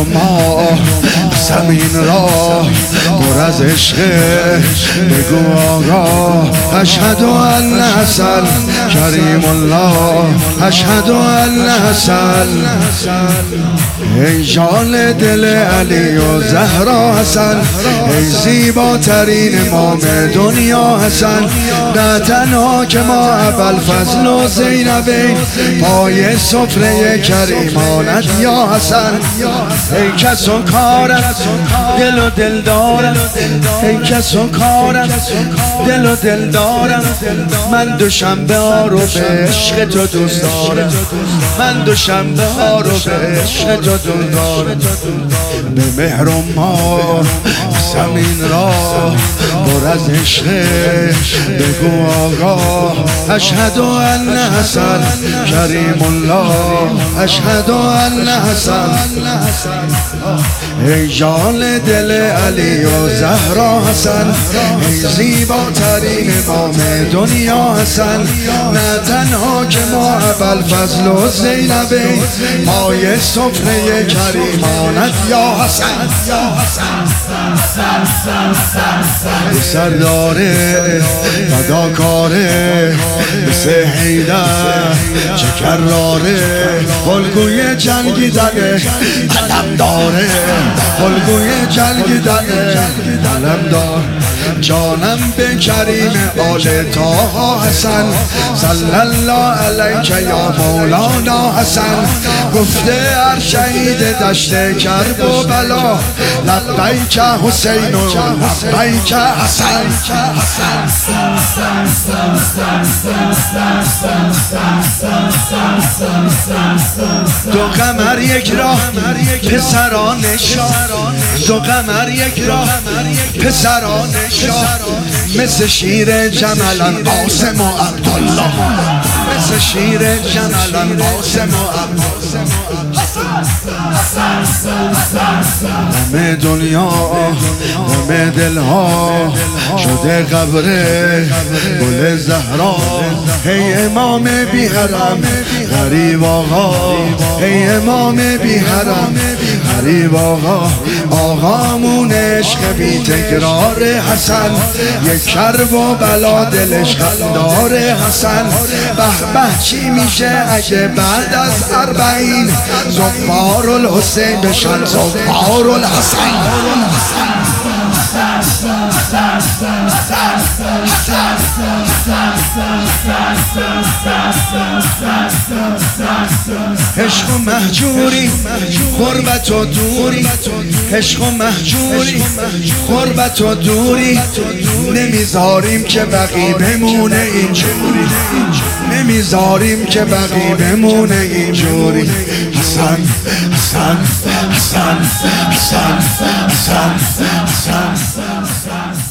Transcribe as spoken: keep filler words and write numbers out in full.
و ما زمین را پر از عشق بگو آقا اشهد ان حسن کریم الله اشهد ان حسن ای جان دل علی و زهرا حسن ای زیباترین امام دنیا حسن نه تنها که ما ابوالفضل و زینبین پای سفره کریمانت یا حسن ای کس و کارت دل و دل دارم ای کس و کارم دل و دل دارم من دوشنبه ها رو به عشق تو دوست دارم من دوشنبه ها رو به عشق تو دوست دارم به مهر و ما زمین را پر از عشق بگو آقا اشهد ان حسن کریم الله اشهد ان حسن ای جان دل علی و زهرا حسن ای زیباترین امام دنیا حسن نه تنها که ما ابوالفضل و زینبین پای سفره کریمانت یا حسن سرداره فداکاره مثل حیدر چه کراره الگوی جنگیدنه علم داره الگوی جنگیدنه علم دار جانم به کریم آل طه حسن صلی الله علیک یا مولانا حسن گفته هر شهید دشت کرب و بلا لبیک حسین و لبیک حسن دو قمر یک راه پسران شاه دو قمر یک راه پسران شاه مثل شیر جملان قاسم و عبدالله مثل شیر جملان قاسم و عبدالله همه دنیا همه دلها شده قبره گل زهرا ای امام بی حرم غریب آقا ای امام بی حرم غریب آقا آقامون عشق بی تکرار حسن یک کرب و بلا دلش خندار حسن به به چی میشه اگه بعد از اربعین زفار الحسین بشن زفار الحسن عشق و مهجوری غربت و دوری عشق و مهجوری غربت و دوری نمیذاریم که بقی بمونه اینجوری نمیذاریم که بقی بمونه اینجوری حسن حسن حسن حسن حسن حسن